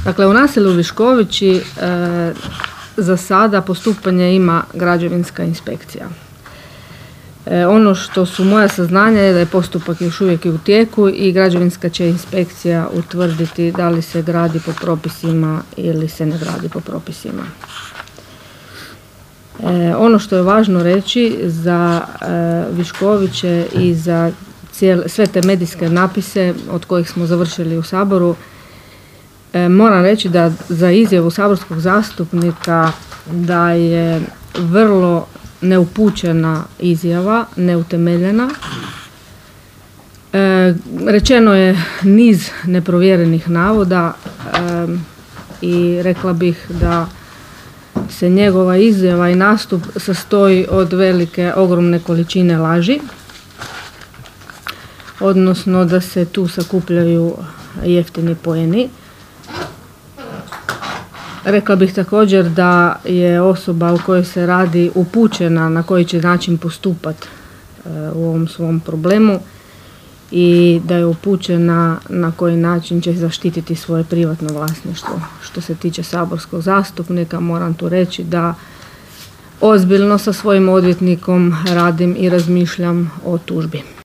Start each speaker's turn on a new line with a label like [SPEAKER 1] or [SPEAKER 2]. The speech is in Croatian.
[SPEAKER 1] Dakle, u naselju Viškovići za sada postupanje ima građevinska inspekcija. Ono što su moja saznanja je da je postupak još uvijek u tijeku i građevinska će inspekcija utvrditi da li se gradi po propisima ili se ne gradi po propisima. Ono što je važno reći za Viškoviće i za sve te medijske napise od kojih smo završili u Saboru, moram reći da za izjavu saborskog zastupnika da je vrlo neupućena izjava, neutemeljena. Rečeno je niz neprovjerenih navoda i rekla bih da se njegova izjava i nastup sastoji od ogromne količine laži, odnosno da se tu sakupljaju jeftini poeni. Rekla bih također da je osoba u kojoj se radi upućena na koji će način postupati u ovom svom problemu i da je upućena na koji način će zaštititi svoje privatno vlasništvo. Što se tiče saborskog zastupnika, moram tu reći da ozbiljno sa svojim odvjetnikom radim i razmišljam o tužbi.